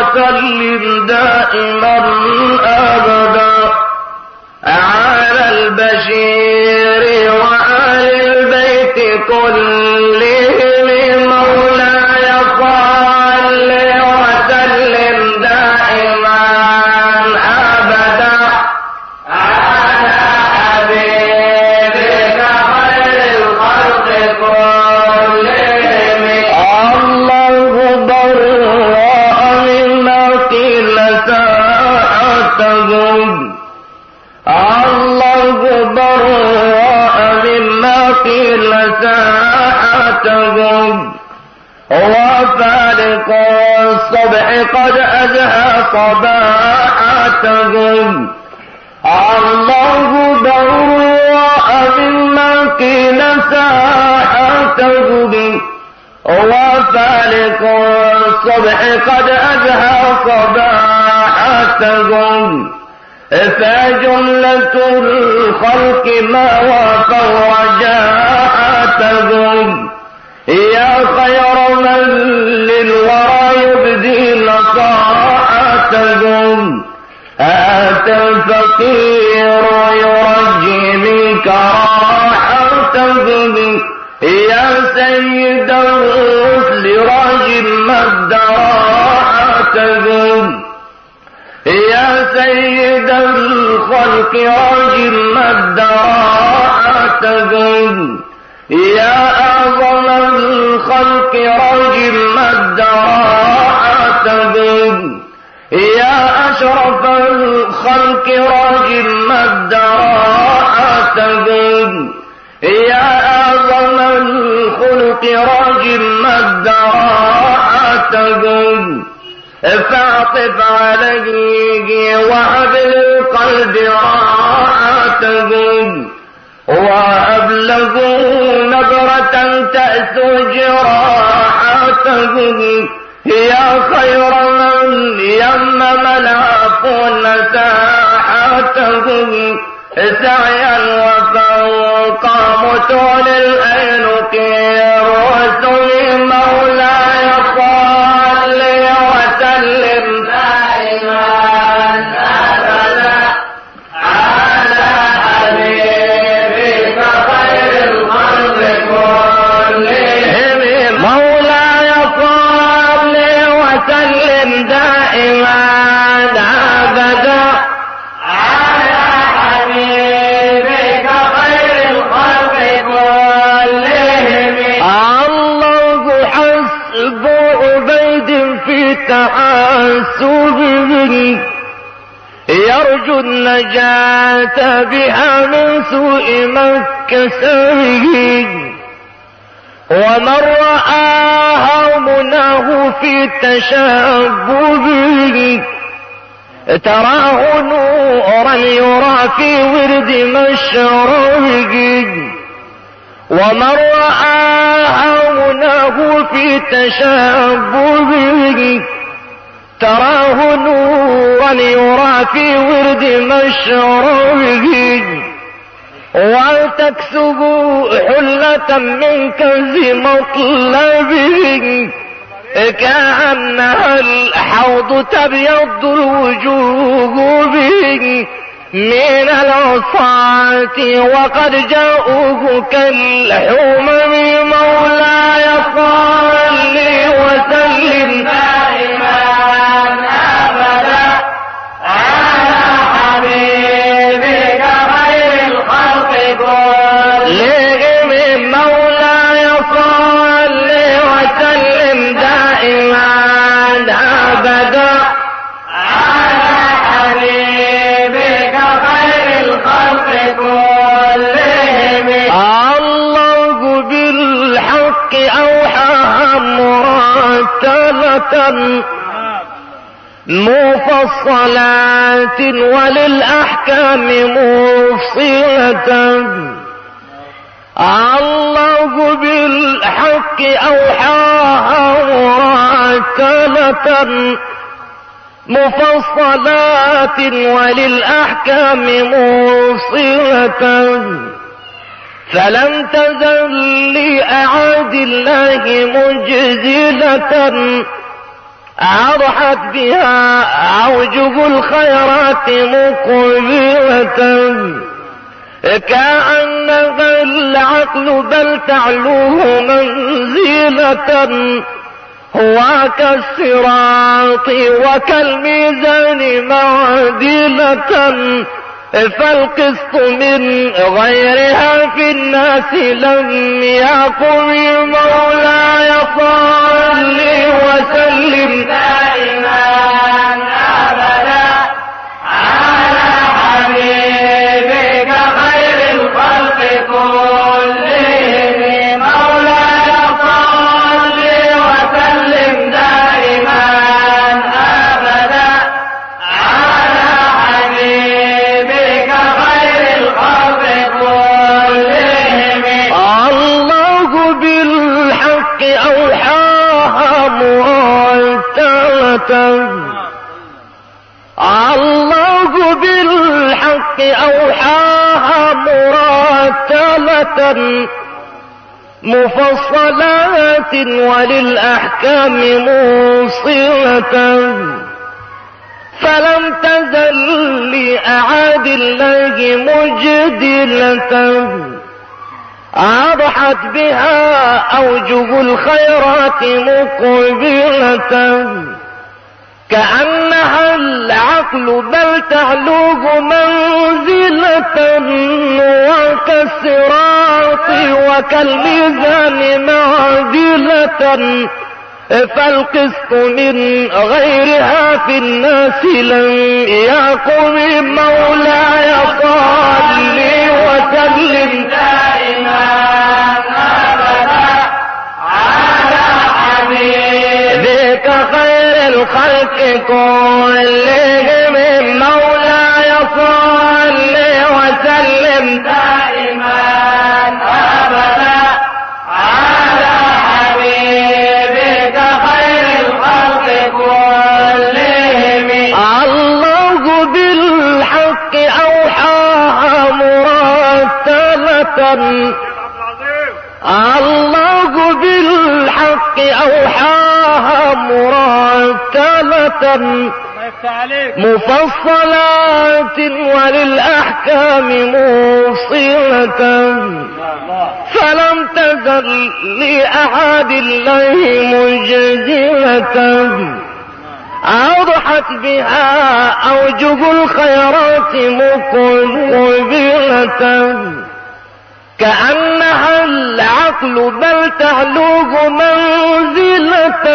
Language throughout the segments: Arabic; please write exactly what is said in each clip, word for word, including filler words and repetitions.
وسلم دائما أبدا على البشير وآل البيت كلهم مولاي صل وسلم دائما أبدا على حبيبك خير الخلق كلهم. الله برأ مما قيل ساعتهم، الله برأ مما قيل ساعتهم، وفارق الصبح قد أزهى صباحتهم. الله برأ مما قيل ساعتهم، وفارق الصبح قد أزهى صباحتهم. فجملة الخلق ما وافوا رجاءتهم، يا خير من للورى يبدي نصاحتهم. أتى الفقير يرجي منك راحتهم، يا سيد الرسل راجم مدراحتهم، يا سيد الخلق راجم مدراحتهم، يا أعظم الخلق راجم مدراحتهم، يا أشرف الخلق راجم مدراحتهم، يا أعظم الخلق راجم مدراحتهم. فاعطف عليه وهب للقلب راحتهم، وهب له نظرة تأسو جراحتهم. يا خير من يمم العفو ساحتهم، سعيا وفوق متون الأينك رسل مولاي صل وسلم دائما أبدا على حبيبك خير الخلق كلهم. مولاي صل وسلم دائما أبدا على حبيبك خير الخلق كلهم. الله حسب عبيد في تعسبه، يرجو النجاة بها من سوء مكسره. ومن رآها مناه في تشببه، تراه نورا يرى في ورد مشربه. ومن رآها مناه في تشببه، تراه نورا يرى في ورد مشربه. وتكسب حلة من كنز مطلبه، كأنها الحوض تبيض الوجوه به من العصاة، وقد جاءوه كالحمم. مولاي صل وسلم دائما أبدا على حبيبك خير الخلق كلهم. مولاي صل وسلم دائما أبدا على حبيبك خير الخلق كلهم. الله بالحق أوحاها مرتلة مفصلات وللأحكام مفصلة. الله بالحق أوحاها مرتلة مفصلات وللأحكام موصلة. فلم تزل لأعاد الله مجزلة، أضحت بها أوجه الخيرات مقبلة كأنها العقل بل تعلوه منزلة هو كالصراط وكالميزان معدلة فالقسط من غيرها في الناس لم يقم مولاي صل وسلم دائما أبدا على حبيبك خير الخلق كلهم مولاي صل وسلم دائما أبدا على حبيبك خير الخلق كلهم. الله بالحق أوحاها مرتلة الله بالحق أوحاها مرتلة مفصلات وللأحكام موصلة فلم تزل لأعاد الله مجدلة أضحت بها أوجه الخيرات مقبلة كأنها العقل بل تعلوه منزلة وكالصراط وكالميزان معدلة فالقسط من غيرها في الناس لم يقم مولاي صل وسلم دائما أبدا على حبيبك خير الخلق كلهم مولاي صل وسلم دائما أبدا على حبيبك خير الخلق كلهم. الله بالحق أوحاها مرتلة الله بالحق أوحاها مرتلة مفصلات وللأحكام موصلة فلم تزل لأحد الله مجدلة أوضحت بها أوجه الخيرات مقبلة كأنها العقل بل تعلوه منزلة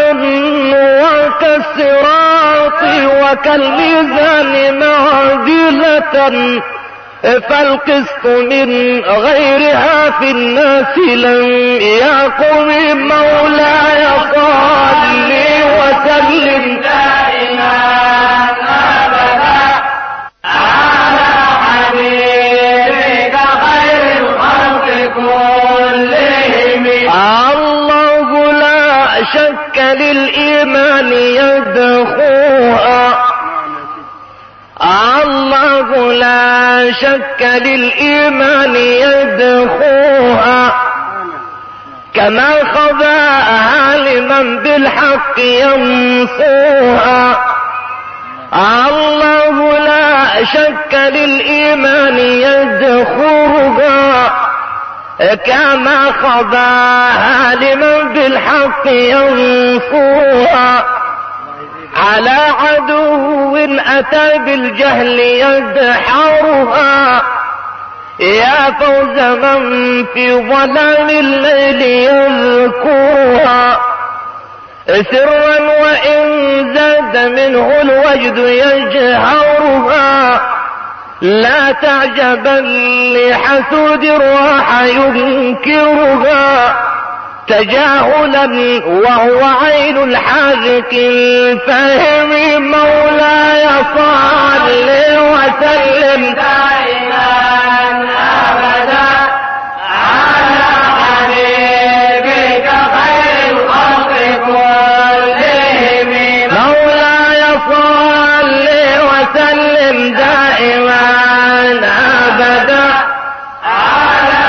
وكالصراط وكالميزان معدلة فالقسط من غيرها في الناس لم يقم مولاي صل وسلم دائما أبدا على حبيبك خير الخلق كلهم. الله لا شك للإيمان يدخوها الله لا شك للإيمان يدخوها كما خباها لمن بالحق ينصوها الله لا شك للإيمان يدخوها كما خباها لمن بالحق ينصوها على عدو أتى بالجهل يدحرها يا فوز من في ظلام الليل يذكرها سرا وإن زاد منه الوجد يجهرها لا تعجبا لحسود راح ينكرها تجاهلا وهو عين الحاذق الفهم مولاي صل وسلم دائما أبدا على حبيبك خير الخلق كلهم مولاي صل وسلم دائما أبدا على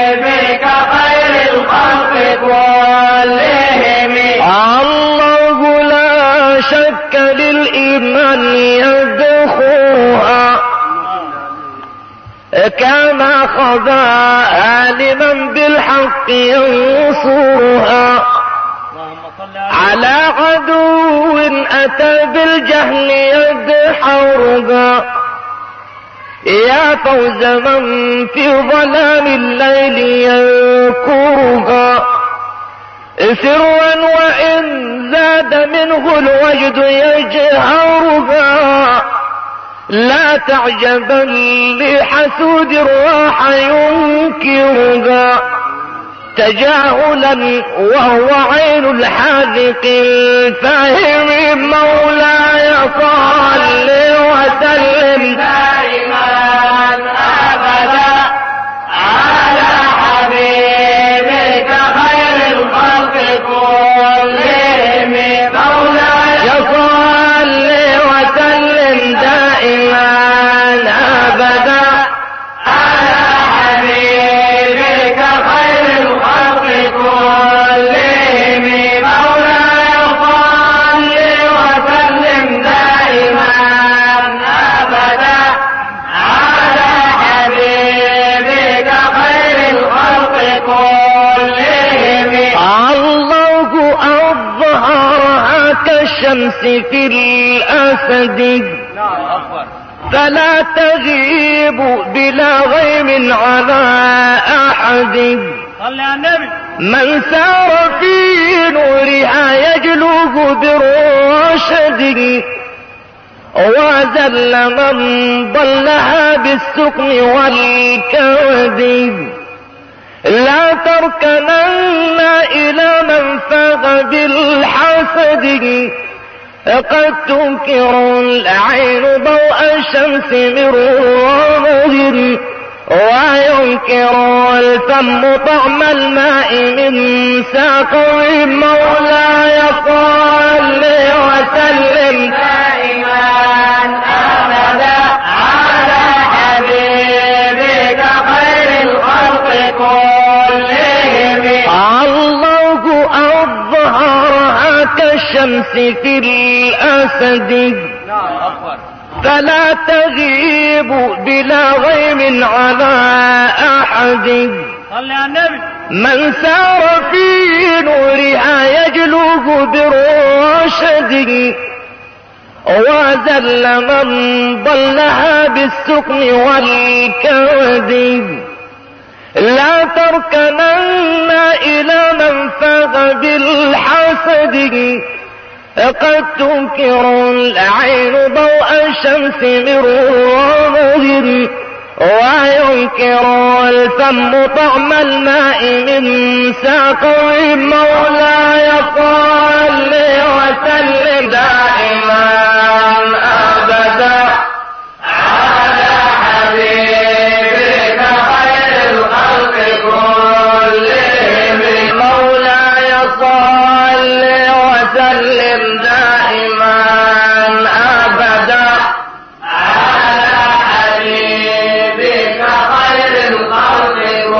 حبيبك خير الخلق كلهم. الله من يدخوها كما خضاها لمن بالحق ينصرها على عدو أتى بالجهل يدحرها يا فوز من في ظلام الليل ينكرها سرا وإن زاد منه الوجد يجهرها لا تعجبا لحسود راح ينكرها تجاهلا وهو عين الحاذق الفاهم مولاي صل وسلم دائما أبدا على حبيبك خير الخلق كلهم مولاي صل وسلم دائما أبدا على حبيبك خير الخلق كلهم مولاي صل وسلم دائما أبدا على حبيبك خير الخلق كلهم الله أظهرها كالشمس في الأسد فلا تغيب بلا غيم على أحد صل على النبي من سار في نورها يجلوه بالرشد وذل من ضلها بالسقم والكود لا تركنن إلى من فاق بالحسد قد تنكر العين ضوء الشمس من رمض وينكر الفم طعم الماء من ساقه مولاي صل وسلم دائما أبدا على حبيبك خير الخلق كلهم الله أظهرها كالشمس في الأسد فلا تغيب بلا غيم على أحد صل على النبي من سار في نورها يجلوه بالرشد وذل من ضلها بالسقم والكود لا تركنن إلى من فاق بالحسد قد تنكر العين ضوء الشمس من رمض وينكر الفم طعم الماء من ساقه مولاي صل وسلم دائما أبدا على حبيبك خير الخلق كلهم مولاي صل وسلم دائما أبدا على حبيبك خير الخلق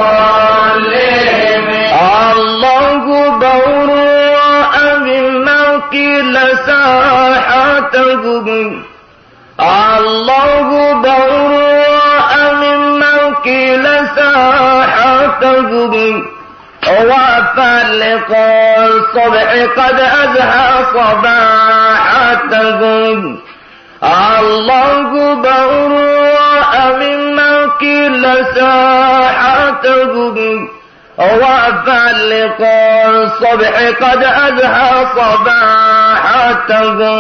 كلهم الله بورأ مما قيل ساحته الله بورأ مما قيل ساحته وفلق الصبح قد أزهى صباحته الله بورأ مما قيل ساحته وفلق الصبح قد أزهى صباحته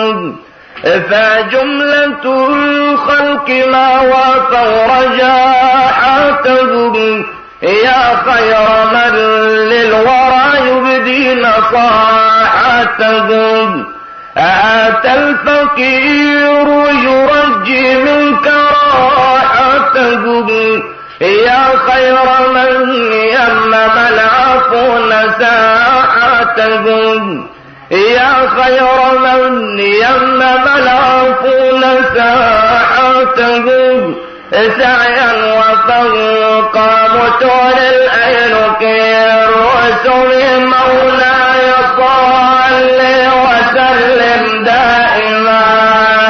فجملة الخلق ما وافوا رجاحته يا خير من للورى يبدي نصاحته أتى الفقير يرجي منك راحته يا خير من يمم العفو نساحته يا خير من يمم العفو نساحته سعيا وفوق متون الأينك الرسل مولاي صل وسلم دائما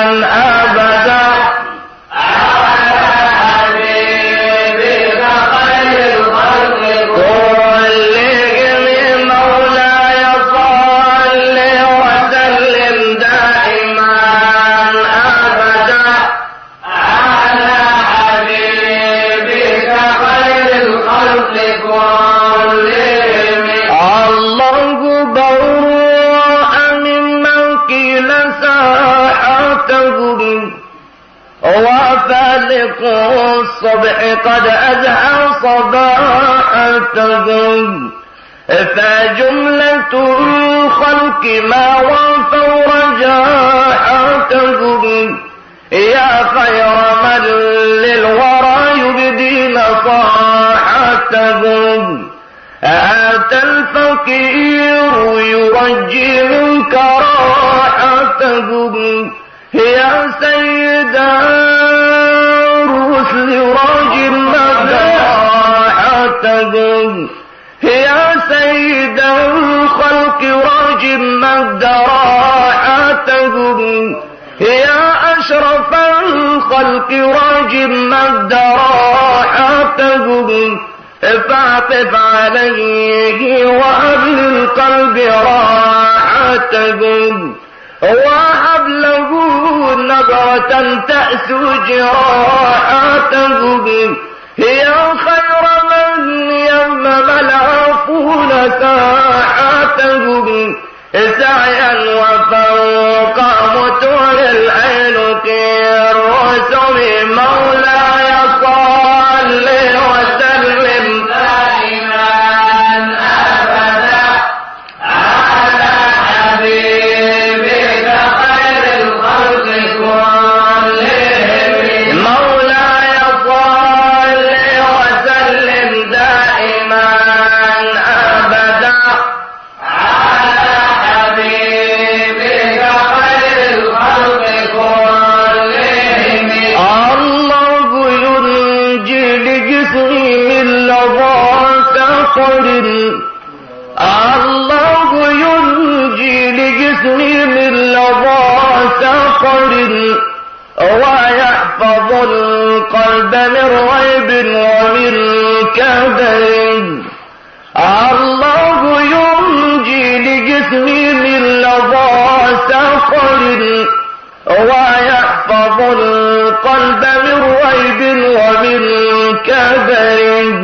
ساحتهم وفالق الصبح قد أزهى صباحتهم فجملة الخلق ما وفوا رجاحتهم يا خير من للورى يبدي نصاحتهم أتى الفقير يرجي منك راحتهم يا سيد الرسل راجم راحتهم يا سيد الخلق راجم راحتهم يا أشرف الخلق راجم راحتهم فاعطف عليه وأهل القلب راحتهم وهب له نظرة تأسو جراحتهم يا خير من يمم العفون ساحتهم سعيا وفوق متون العلق الرسل مولاي صل وسلم دائما أبدا على حبيبك خير الخلق كلهم مولاي صل وسلم دائما أبدا على حبيبك خير الخلق كلهم الله ينجي لجسمي من لظى سقر الله ينجي لجسمي من لظى سقر ويحفظ القلب من ريب ومن كدر الله ينجي لجسمي من لظى سقر ويحفظ القلب من ريب ومن كدر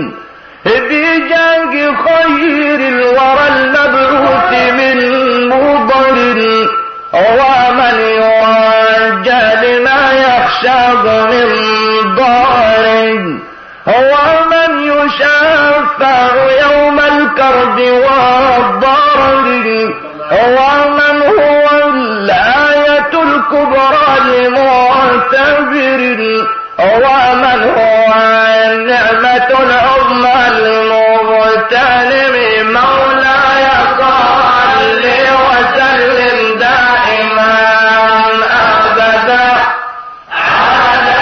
بجاه خير الورى المبعوث من مضر ومن يرجى لما يخشى من ضار ومن يشفع يوم الكرب والضرر ومن هو الآية الكبرى لمعتبر ومن هو النعمة العظمى المغتنم مولاي صل وسلم دائما أبدا على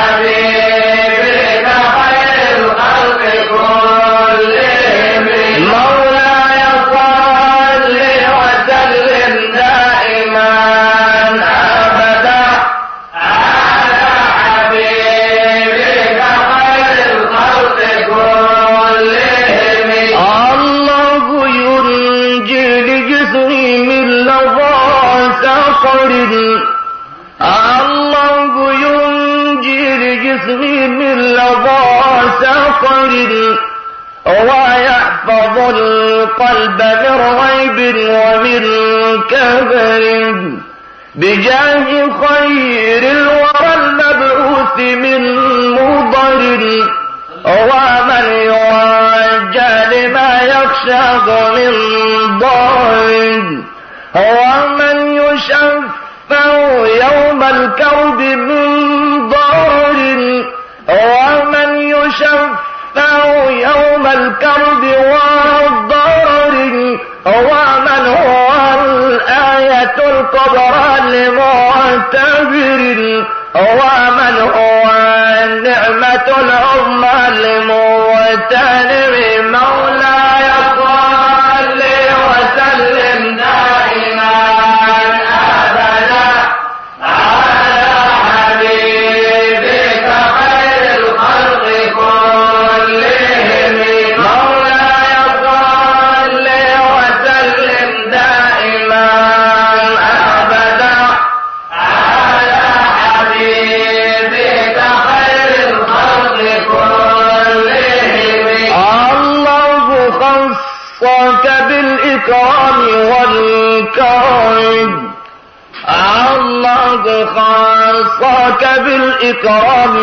حبيبك خير الخلق كلهم مولاي صل وسلم دائما أبدا على حبيبك خير الخلق كلهم الله ينجي لجسمي من لظى سقر الله ينجي لجسمي من لظى سقر ويحفظ القلب من ريب ومن كدر بجاه خير الورى المبعوث من مضر ومن يرجى لما يخشى من ضار ومن يشفع يوم الكرب من ضار ومن يشفع يوم الكرب والضرر ومن هو الآية الكبرى لمعتبر ومن هو النعمة العظمى لمغتنم مولاي صل وسلم دائما أبدا على حبيبك خير الخلق كلهم مولاي صل وسلم دائما أبدا على حبيبك خير الخلق كلهم الله الله خصك بالإكرام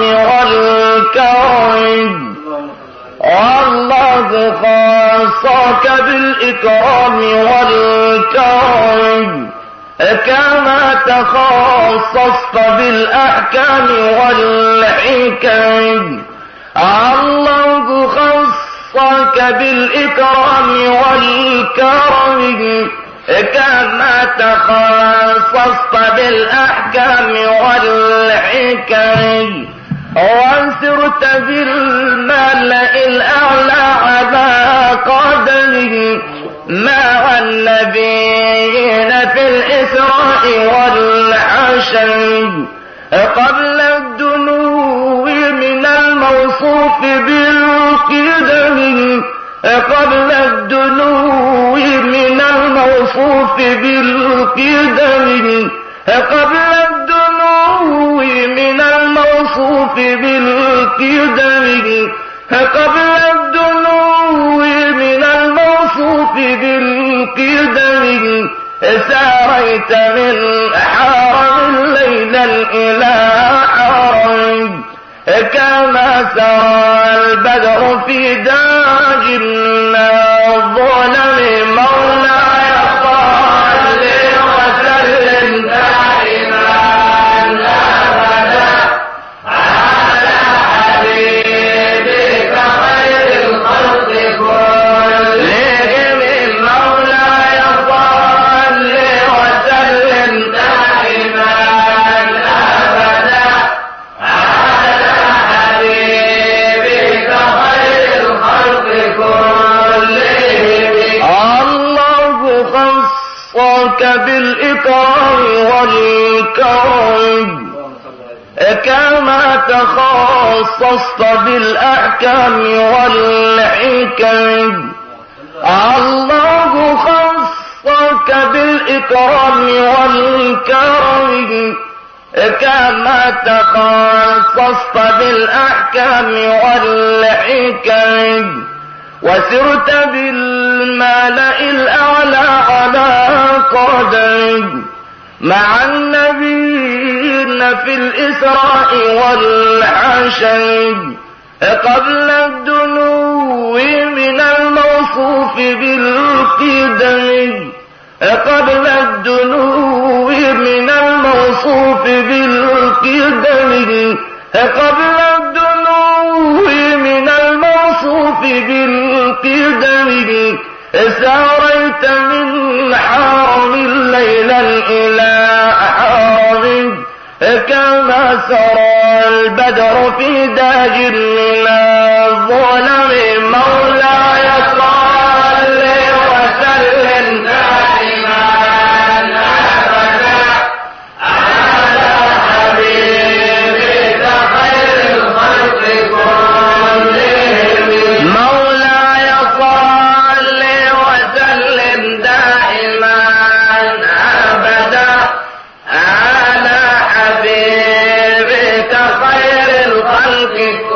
والكرم والله خصك بالإكرام والكرم كما تخصصت بالأحكام والحكم الله خصك بالإكرام والكرم كما تخصصت بالأحكام والحكم وانصرت بالملأ الأعلى على قدمه مع النبيين في الإسراء والحشر قبل الدنو من الموصوف بالقدم قبل الدنو من الموصوف بالقدم قبل الدنو من الموصوف بالقدم قبل الدنو من الموصوف بالقدم ساريت من حرم ليلا إلى حرم كما سرى البدر في داج من الظلم مولاي صل وسلم دائما أبدا على حبيبك خير الخلق كلهم مولاي صل وسلم دائما أبدا على حبيبك خير الخلق كلهم الله خصك بالإكرام والكرم كما تخصصت بالأحكام والحكم الله خصك بالإكرام والكرم كما تخصصت بالأحكام والحكم وسرت بالملأ الأعلى على قدم مع النبيين في الإسراء والحشر قبل الدنو من الموصوف بالقدم قبل الدنو من الموصوف بالقدم قبل الدنو من الموصوف بالقدم ساريت من حرم ليلا إلى حرم كما سرى البدر في داج من الظلم مولاي صل وسلم دائما أبدا على حبيبك خير الخلق كلهم مولاي صل وسلم دائما أبدا على حبيبك خير الخلق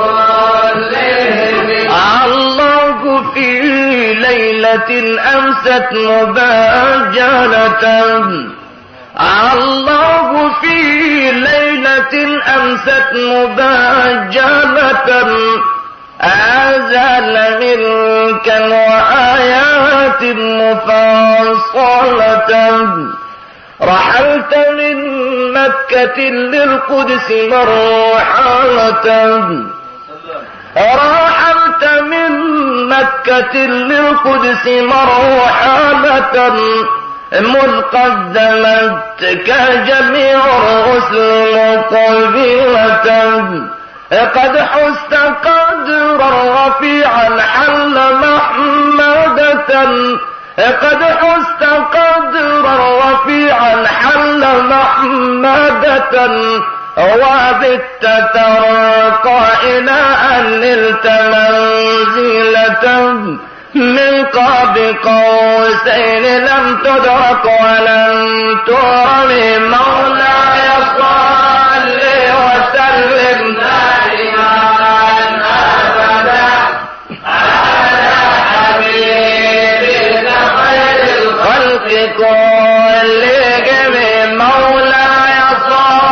كلهم الله في ليلة أمست مباجلة الله في ليلة أمست مباجلة أزال منك وآيات مفصلة رحلت من مكة للقدس مرحلة رحلت من مكة للقدس مرحلة مذ قدمتك جميع الرسل مقبلة قد حست قدرا رفيعا حل محمدة قد حست قدرا رفيعا حل محمدة وبت ترقى إلى أن نلت منزلة من قاب قوسين لم تدرك ولم ترم مولاي صل وسلم دائما أبدا على حبيبك خير الخلق كلهم مولاي صل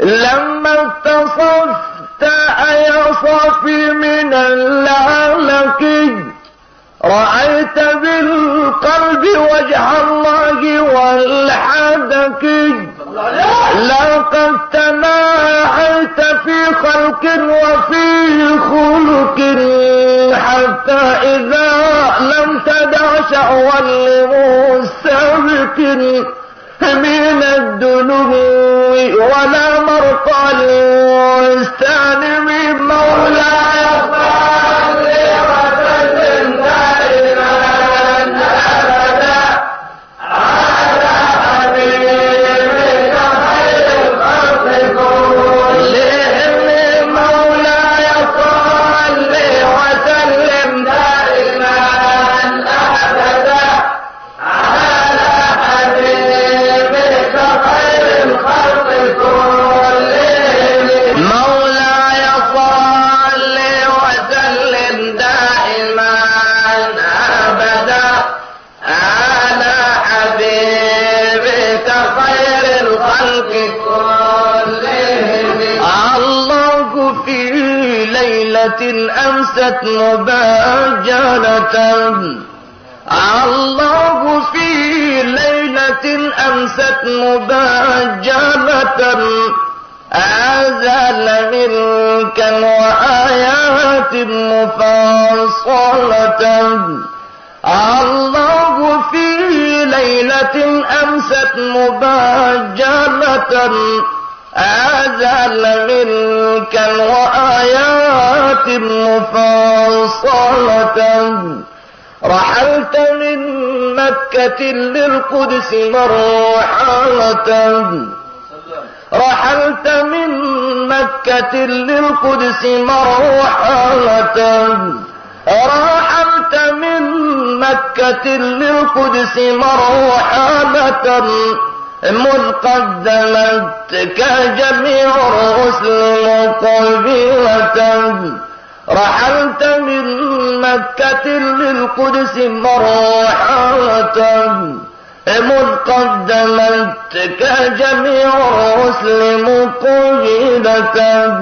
لما اتصفت يا صافي من اللعلك رأيت بالقلب وجه الله والحدك لقد تناعيت في خلق وفي خلق حتى إذا لم تدع شعوا لمستبك من الدنو ولا مرقى لمستعلم مولاي صل وسلم دائما أبدا على حبيبك خير الخلق كلهم مولاي صل وسلم دائما أبدا على حبيبك خير الخلق كلهم مولاي صل وسلم دائما أبدا على حبيبك خير الخلق كلهم الله في ليلة أمست مباجلة الله في ليلة أمست مباجلة أزال ملكا وآيات مفصلة الله في ليلة أمست مباجلة أزال ملكا وآيات مفصلة رحلت من مكة للقدس مرحلة رحلت من مكة للقدس مرحلة رحلت من مكة للقدس مرحلة مذ قدمتك جميع الرسل مقبلة رحلت من مكة للقدس مرحلة مذ قدمتك جميع الرسل مقبلة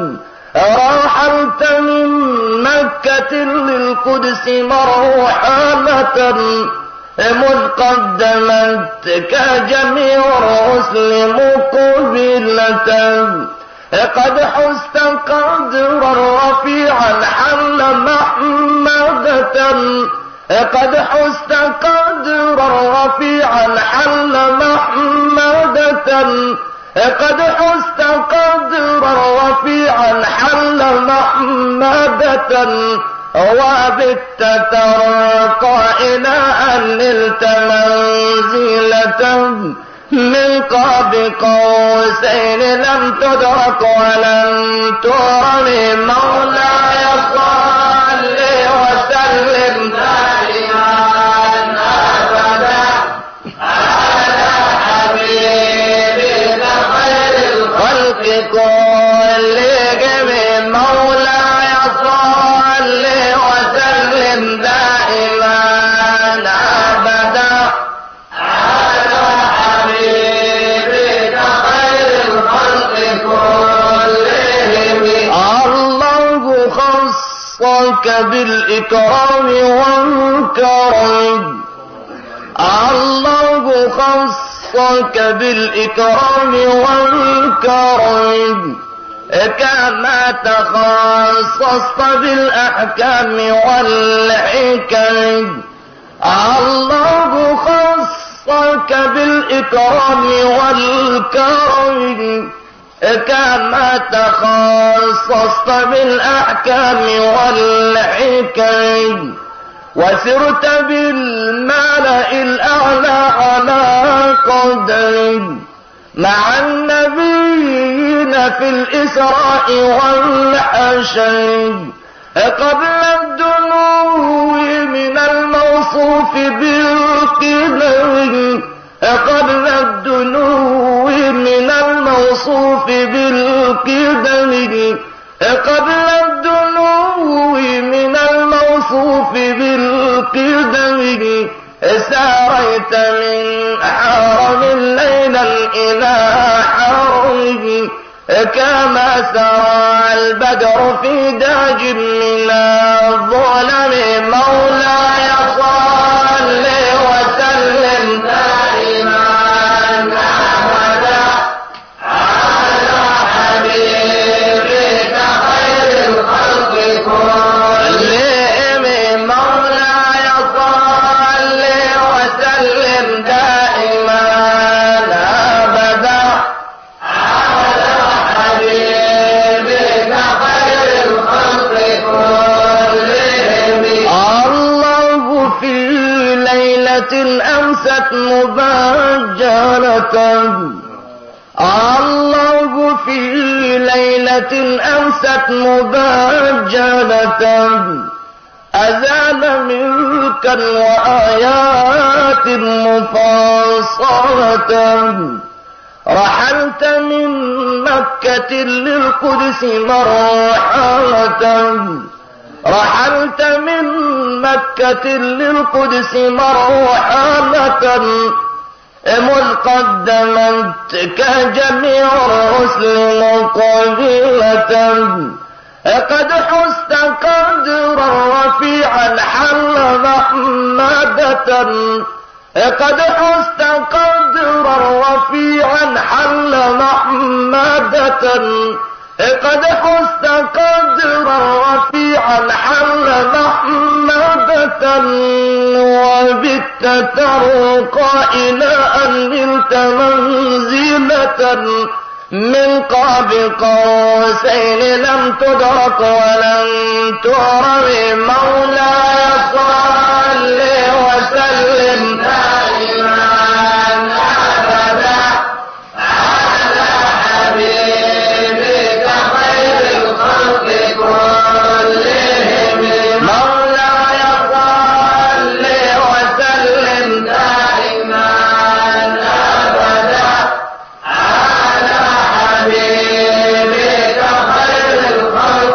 رحلت من مكة للقدس مرحلة مذ قدمتك جميع الرسل مقبلة قد حزت قدرا رفيعا حل محمدة قد حزت قدرا رفيعا حل محمدة قد حزت قدرا رفيعا حل محمدة وبت ترقى إلى أن نلت منزلة من قاب قوسين لم تدرك ولم ترني مولاي صل وسلم دائما أبدا على حبيبك خير الخلق كلهم مولاي صل وسلم دائما أبدا على حبيبك خير الخلق كلهم الله خصك بالإكرام والكرم الله خصك بالإكرام والكرم كما تخصصت بالأحكام والحكم الله خصك بالإكرام والكرم كما تخصصت بالأحكام والحكم وسرت بالملأ الأعلى على قدم مع النبيين في الإسراء والحشر قبل الدنو من الموصوف بالقدم قبل الدنو من الموصوف بالقدم قبل الدنو من الموصوف بالقدم ساريت من حرم ليلا إلى حرم البدر في داج من الظلم مولاي صل وسلم دائما أبدا على حبيبك خير الخلق كلهم مولاي صل وسلم دائما أبدا على حبيبك خير الخلق كلهم. الله في ليلة أمست مبجلة الله في ليلة أمست مبجلة أزال ملكا وآيات مفصلة رحلت من مكة للقدس مرحلة رحلت من مكة للقدس مرحلة مذ قدمتك جميع الرسل مقبلة قد حست قدرا رفيعا حل محمدة قد حست قدرا رفيعا حل محمدة قد حست قدرا رفيعا حل محمدة وبت ترقى إلى أن نلت منزلة من قاب قوسين لم تدرك ولم ترم مولاي صل وسلم دائما أبدا على حبيبك خير الخلق كلهم. مولاي صل وسلم دائما أبدا على حبيبك خير الخلق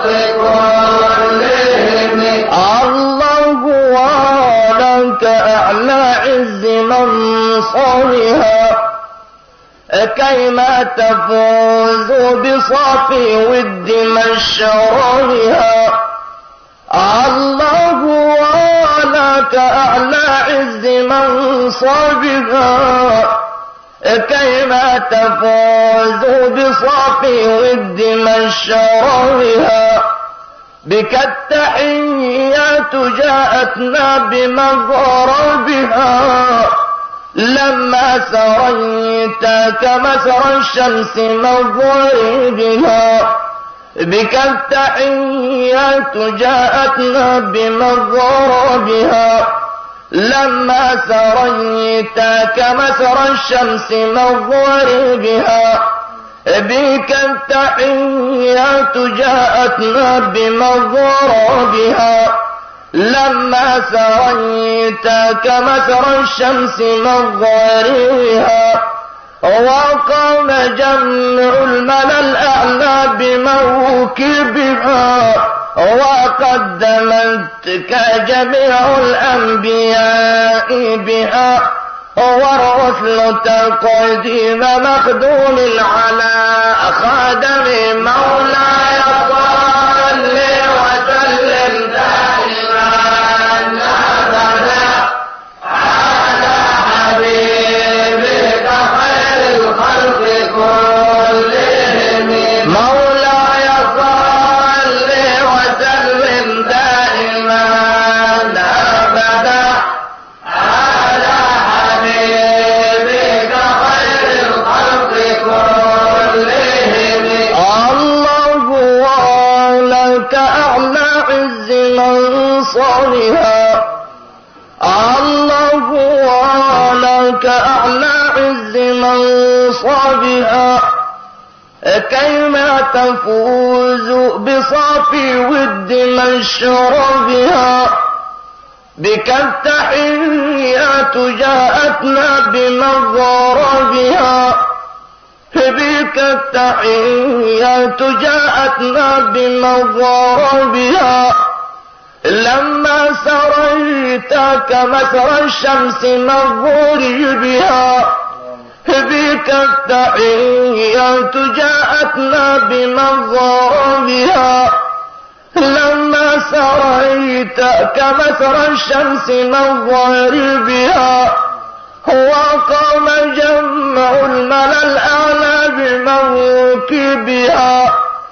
كلهم. الله ولك أعلى عز منصورها كيما تفوز بصافي ود مشرورها الله ولك أعلى عز منصورها كيما تفوز بصافي ود مشرورها بك التحيات جاءتنا بمغربها لما سريت كمسر الشمس مغربها بك التحيات جاءتنا بمغربها لما سريت كمسر الشمس مغربها بك التحيات جاءتنا بمغربها لما سريت كمسر الشمس مغربها وقام جمع الملا الأعلى بموكبها وقدمتك جميع الأنبياء بها والرسل تقديم مخدوم على خادم مولاي صل وسلم دائما أبدا على حبيبك خير الخلق كلهم. مولاي صل وسلم دائما أبدا على حبيبك خير الخلق كلهم. الله ولك أعلى عز منصورها الله ولك أعلى عز منصبها كيما تفوز بصافي ود مشربها بك التحيات جاءتنا بمغربها بك التحيات جاءتنا بمغربها لما سريت كمسر الشمس مغربها بك التحيات جاءتنا بمغربها سريت كمسر الشمس من ضاربها وقام جمع الملا الأعلى بموكبها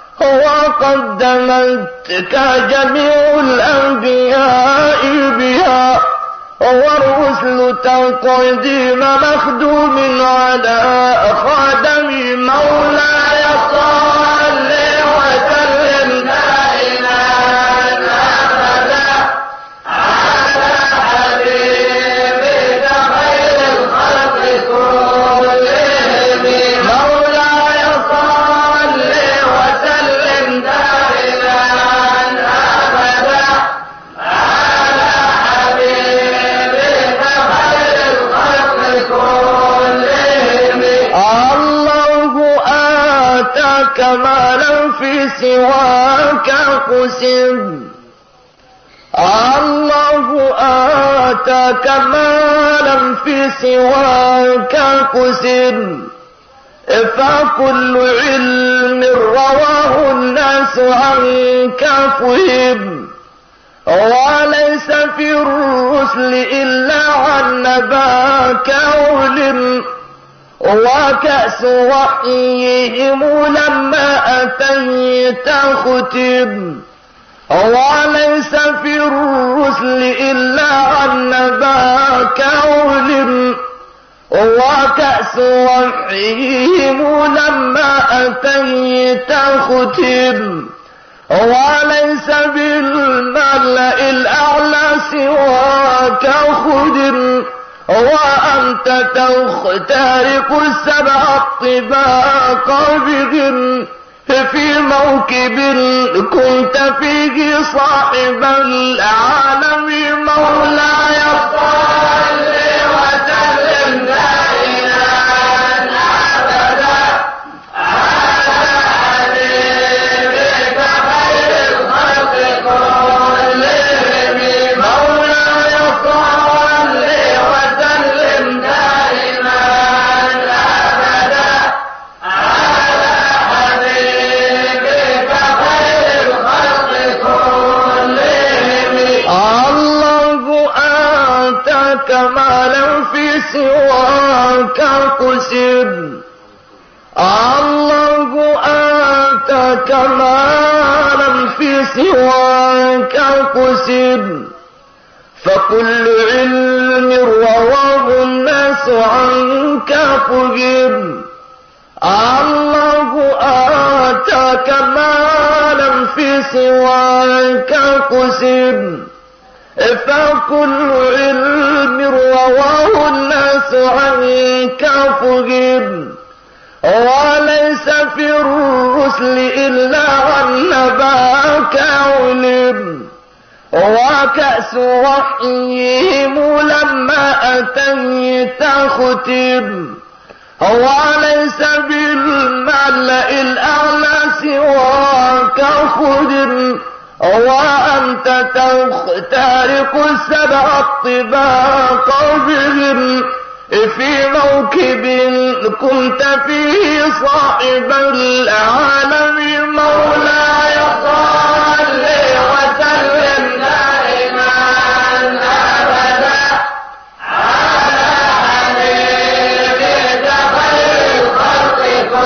وقدمتك جميع الأنبياء بها والرسل تقديم مخدوم على خادم مولاي صل وسلم دائما أبدا على حبيبك خير الخلق كلهم مولاي صل وسلم دائما أبدا على حبيبك خير الخلق كلهم. الله آتاك مالا في سواك قسم الله آتاك مالا في سواك قسم فكل علم رواه الناس عنك فهم وليس في الرسل إلا عن نباك علم وكأس وحيهم لما أتيت ختم وليس في الرسل إلا عن نباك علم وكأس وحيهم لما أتيت ختم وليس بالملأ الأعلى سواك خدم وأنت تخترق السبع الطباق بهم في موكب كنت فيه صاحب العالم مولاي صل وسلم دائما أبدا على حبيبك خير الخلق كلهم مولاي صل وسلم دائما أبدا على حبيبك خير الخلق كلهم. الله آتاك مالا في سواك قسم الله آتاك مالا في سواك قسم فكل علم رواه الناس عنك فهم الله آتاك مالا في سواك قسم فكل علم رواه الناس عنك فهم وليس في الرسل إلا عن نباك علم وكأس وحيهم لما أتيت ختم وليس بالملأ الأعلى سواك خدم وأنت تخترق السبع الطباق بهم في موكب كنت فيه صاحب العالم مولاي صل وسلم دائما أبدا على حبيبك خير الخلق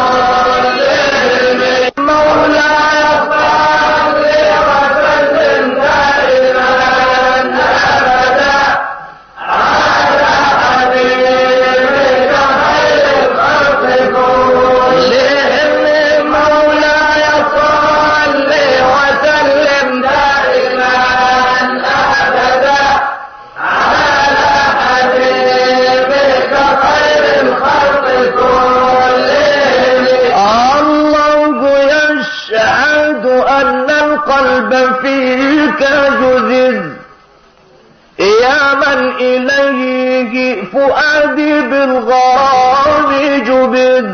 كلهم مولاي صل وسلم دائما أبدا على حبيبك خير الخلق كلهم مولاي صل وسلم دائما أبدا على حبيبك خير الخلق كلهم. الله يشهد أن القلب فيك جذذ يا من إليه فؤادي بالغرام جبذ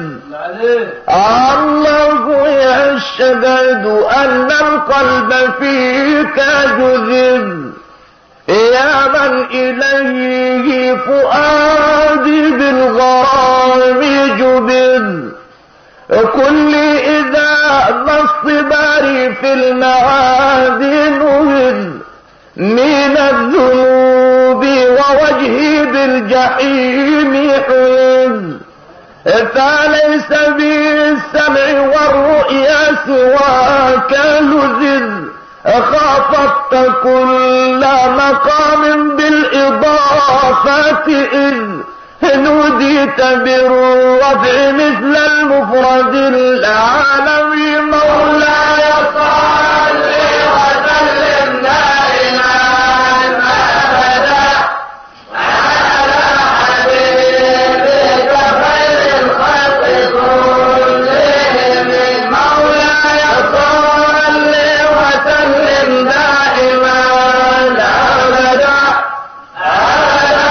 الله يشهد أن القلب فيك جذذ يا من إليه فؤادي بالغرام جبذ كل إذا ما اصطباري في المعاد نهذ من الذنوب ووجهي بالجحيم حز فليس بالسمع والرؤيا سواك لذذ خافضت كل مقام بالإضافة إذ نوديت بالرفع مثل المفرد العالمي مولاي صل وسلم دائما أبدا على حبيبك خير الخلق كلهم مولاي صل وسلم دائما أبدا على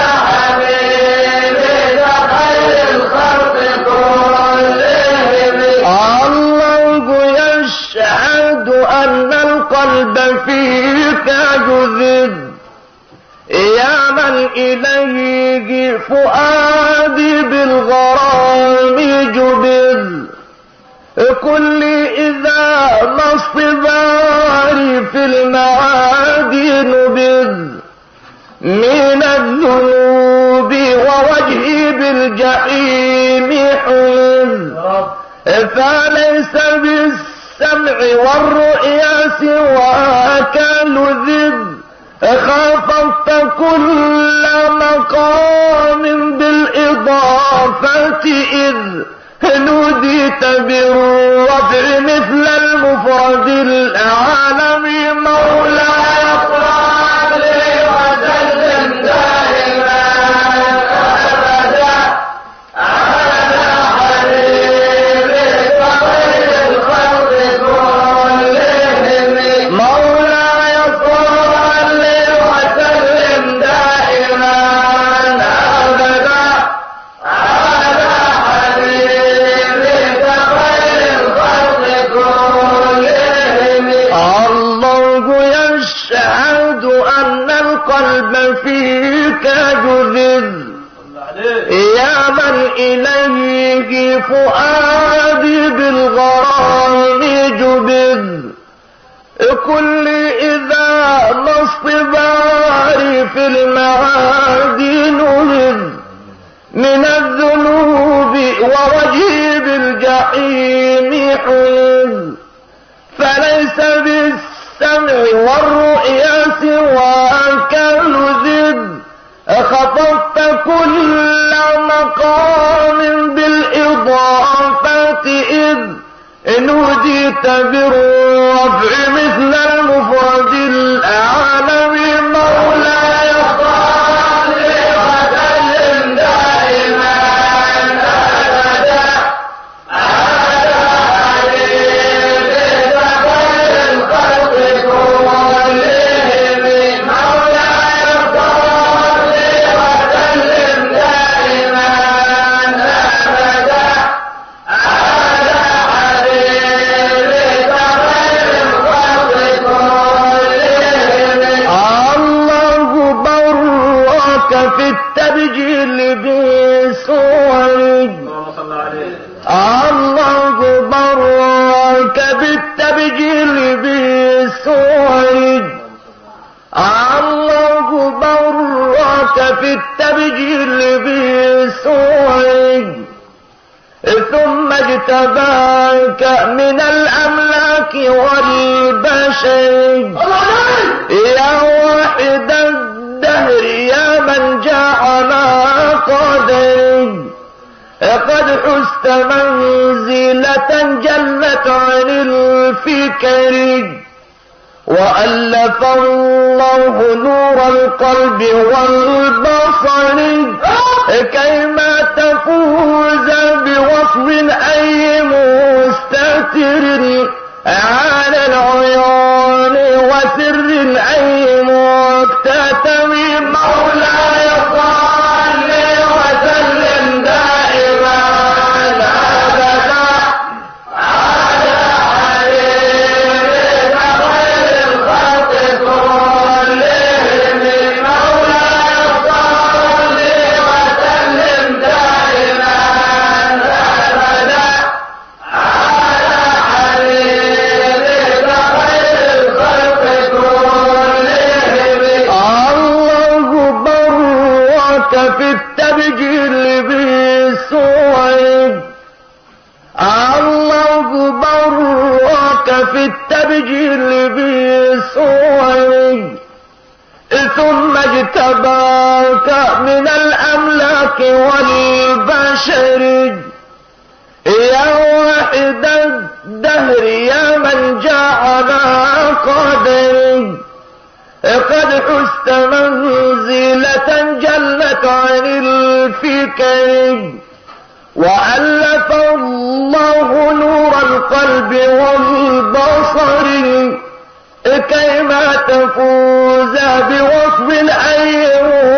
حبيبك خير الخلق كلهم. الله يشهد أن القلب فيك جذب يا من إليه فؤادي بالغرام جبذ كل إذا ما اصطباري في المعادي نبذ من الذنوب ووجهي بالجحيم حز فليس بالسمع والرؤيا سواك لذذ خافضت كل مقام بالإضافة إذ نوديت بالرفع مثل المفرد العالمي مولاي صل وسلم دائما أبدا على حبيبك خير الخلق كلهم مولاي صل وسلم دائما أبدا على حبيبك خير الخلق كلهم. الله يشهد أن القلب فيك جذذ يا من إليه فؤادي بالغرام جبذ كل إذا ما اصطباري في المعادي نهذ من الذنوب ووجهي بالجحيم حز فليس بالسمع والرؤيا سواك لذذ خطفت كل مقام بالإضافة إذ نوديت بالرفع مثل المفرد العالمي مولاي صل وسلم دائما أبدا على حبيبك خير الخلق كلهم مولاي صل وسلم دائما أبدا على حبيبك خير الخلق كلهم. الله برك في التبجيل بصورك الله برك بالتبجيل بصورك الله برك في التبجيل بصورك ثم اجتباك من الأملاك والبشر يا واحد الدهر يا من جعل قدري قد حست منزلة جلت عن الفكر وألف الله نور القلب والبصر كيما تفوز بوصف أي مستتر على العيون وسر أي مكتتم مولاي صل وسلم دائما أبدا على حبيبك خير الخلق كلهم مولاي صل وسلم دائما أبدا على حبيبك اجتباك من الأملاك والبشر يا واحد الدهر يا من جعل قدري قد حست منزلة جلت عن الفكر وألف الله نور القلب والبصر كيما تفوز بوصف أي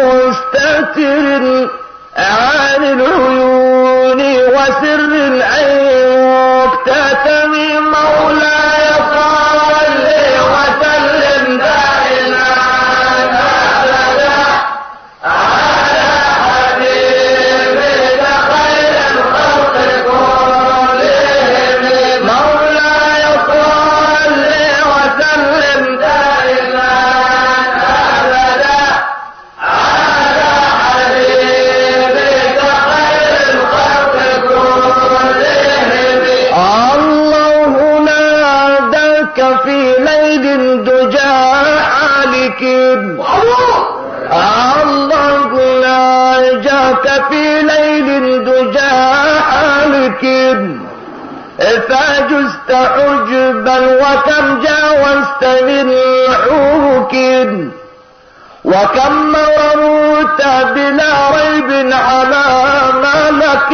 مستتر عن العيون وسر العين واكتتم مولاي صل وسلم دائما أبدا على حبيبك خير الخلق كلهم مولاي صل وسلم دائما أبدا على حبيبك خير الخلق كلهم الله ناداك في ليل الدجى حالك الله ناجاك في ليل الدجى حالك فجزت عجبا وكم جاوزت من حوك وكم مررت بلا ريب على ملك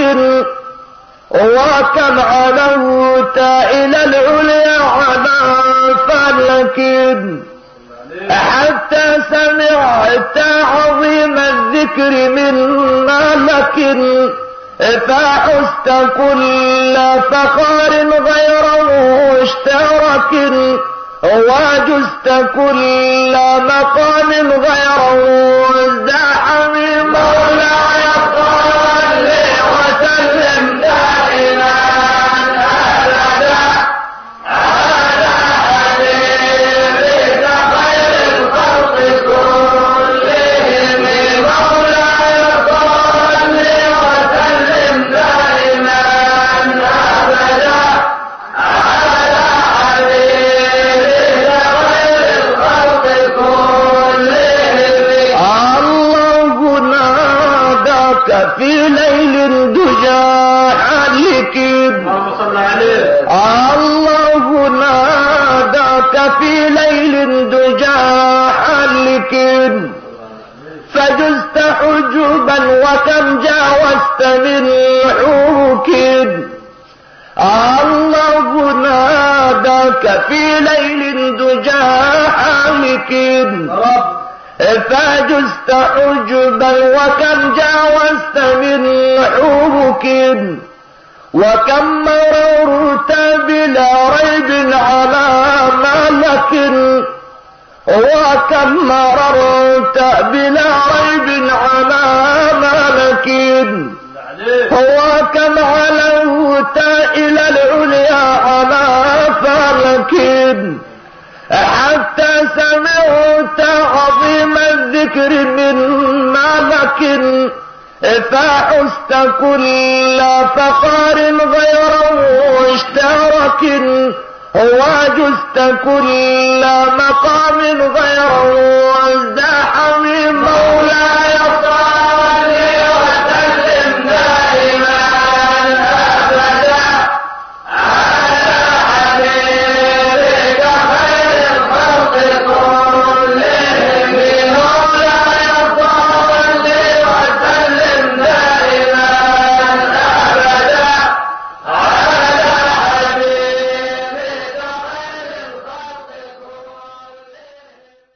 وكم علوت إلى العليا على فلك حتى سمعت عظيم الذكر من ملك فحست كل فخار غير مشترك وجزت كل مقام غير مزدحم مولاي صل وسلم دائما أبدا على حبيبك خير الخلق كلهم مولاي صل وسلم دائما أبدا على حبيبك خير الخلق كلهم الله ناداك في ليل الدجى حالك اللهم صل عليه. الله ناداك في ليل الدجى حالك فجزت حجبا وكم جاوزت من حوك الله ناداك في ليل الدجى حالك فجزت حجبا وكم جاوزت من حوك وكم مررت بلا ريب على ملك وكم مررت بلا ريب على ملك وكم علوت إلى العليا على فلك حتى سمعت عظيم الذكر من ملك فحست كل فخار غير مشترك وجزت كل مقام غير مزدحم